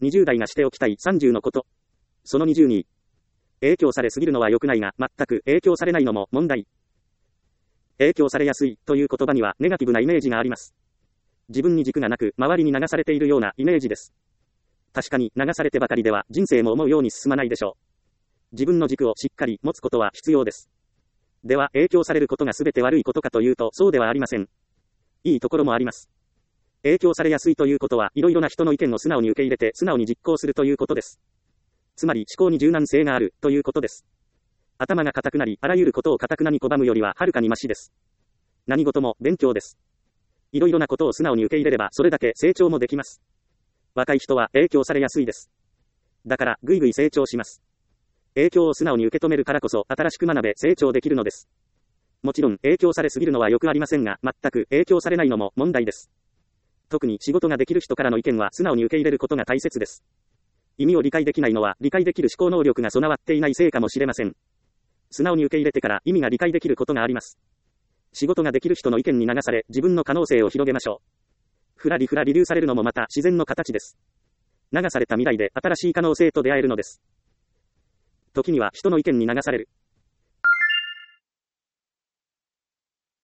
20代がしておきたい30のこと。その22。影響されすぎるのは良くないが、全く影響されないのも問題。影響されやすいという言葉にはネガティブなイメージがあります。自分に軸がなく、周りに流されているようなイメージです。確かに流されてばかりでは人生も思うように進まないでしょう。自分の軸をしっかり持つことは必要です。では、影響されることが全て悪いことかというと、そうではありません。いいところもあります。影響されやすいということは、いろいろな人の意見を素直に受け入れて素直に実行するということです。つまり、思考に柔軟性があるということです。頭が固くなり、あらゆることを固くなに拒むよりははるかにマシです。何事も勉強です。いろいろなことを素直に受け入れれば、それだけ成長もできます。若い人は影響されやすいです。だから、ぐいぐい成長します。影響を素直に受け止めるからこそ、新しく学べ成長できるのです。もちろん、影響されすぎるのはよくありませんが、全く影響されないのも問題です。特に仕事ができる人からの意見は素直に受け入れることが大切です。意味を理解できないのは、理解できる思考能力が備わっていないせいかもしれません。素直に受け入れてから意味が理解できることがあります。仕事ができる人の意見に流され、自分の可能性を広げましょう。ふらり流されるのもまた自然の形です。流された未来で新しい可能性と出会えるのです。時には人の意見に流される。